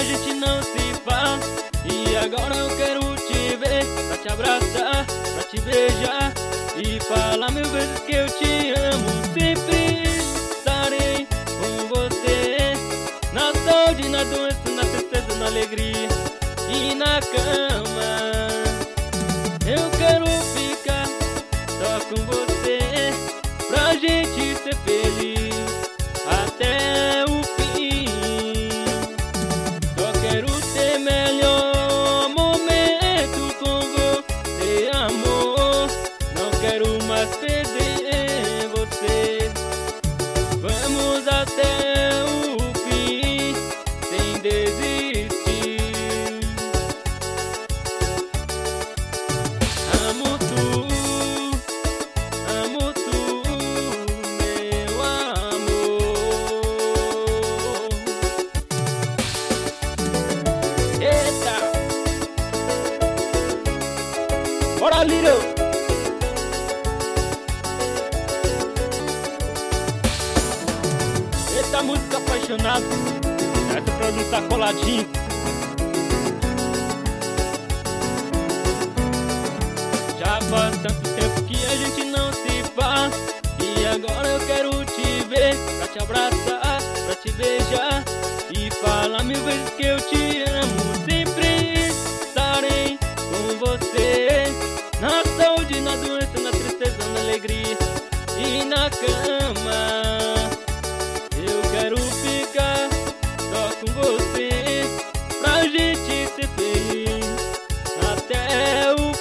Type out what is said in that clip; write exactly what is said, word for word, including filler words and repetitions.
a gente não se fala. E agora eu quero te ver, pra te abraçar, pra te beijar e falar mil vezes que eu te amo. Sempre estarei com você, na saúde, na doença, na tristeza, na alegria e na cama. Eu quero ficar só com você, pra gente ser feliz até o fim. Só quero ter melhor momento com você, amor. Não quero mais perder você. Vamos até o fim, sem desistir. Amo tu, amo tu, meu amor. Eita! Bora, Little! Eita, música apaixonada. Essa pra não tá coladinho. Já faz tanto tempo que a gente não se fala. E agora eu quero te ver, pra te abraçar, pra te beijar e falar mil vezes que eu te amo. Sempre estarei com você, na saúde, na doença, na tristeza, na alegria e na cama. Eu quero ficar só com você, pra gente ser feliz até o